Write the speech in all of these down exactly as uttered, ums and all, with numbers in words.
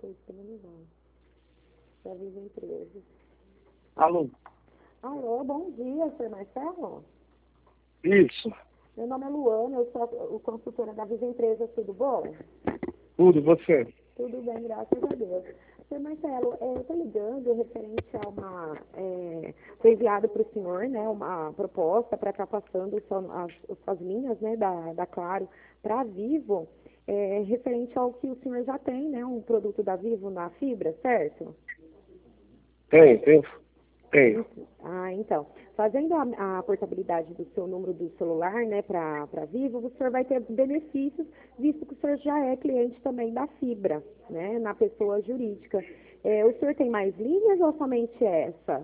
foi disponibilizado. Da Vivo Empresas. Alô? Alô, bom dia, senhor Marcelo? Isso. Meu nome é Luana, eu sou a consultora da Vivo Empresas, tudo bom? Tudo, você? Tudo bem, graças a Deus. Senhor Marcelo, é, eu estou ligando referente a uma... É, foi enviado para o senhor, né, uma proposta para estar passando só as, as linhas, né, da, da Claro para a Vivo, é, referente ao que o senhor já tem, né, um produto da Vivo na fibra, certo? Tem, tem. Tenho. Ah, então. Fazendo a, a portabilidade do seu número do celular, né, para a Vivo, o senhor vai ter benefícios, visto que o senhor já é cliente também da fibra, né, na pessoa jurídica. É, o senhor tem mais linhas ou somente essa?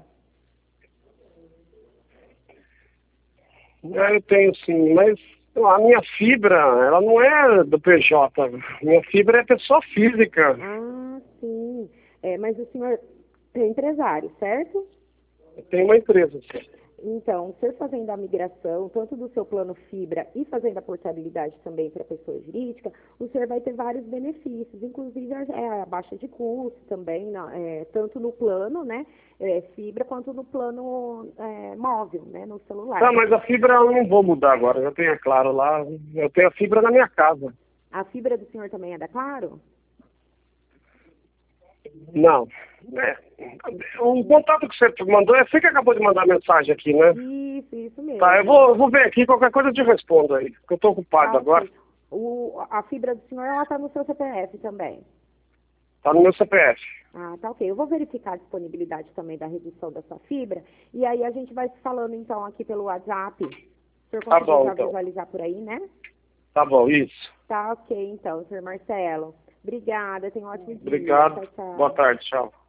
É, eu tenho sim, mas a minha fibra, ela não é do P J. Minha fibra é pessoa física. Ah, sim. É, mas o senhor é empresário, certo? Eu tenho uma empresa. Então, o senhor fazendo a migração, tanto do seu plano fibra e fazendo a portabilidade também para a pessoa jurídica, o senhor vai ter vários benefícios, inclusive a, é, a baixa de custo também, na, é, tanto no plano, né, é, fibra, quanto no plano é, móvel, né, no celular. Tá, mas a fibra eu não vou mudar agora, eu tenho a Claro lá, eu tenho a fibra na minha casa. A fibra do senhor também é da Claro? Não. É, o contato que você mandou, é você que acabou de mandar mensagem aqui, né? Isso, isso mesmo. Tá, eu vou, eu vou ver aqui, qualquer coisa eu te respondo aí, que eu tô ocupado Tá, agora. ok. O, a fibra do senhor, ela está no seu C P F também? Tá no meu C P F. Ah, tá ok. Eu vou verificar a disponibilidade também da redução da sua fibra e aí a gente vai se falando então aqui pelo WhatsApp. O senhor Tá conseguiu bom, já então. visualizar por aí, né? Tá bom, isso. Tá ok então, senhor Marcelo. Obrigada, tenha um ótimo dia. Obrigado. Tchau, tchau. Boa tarde, tchau.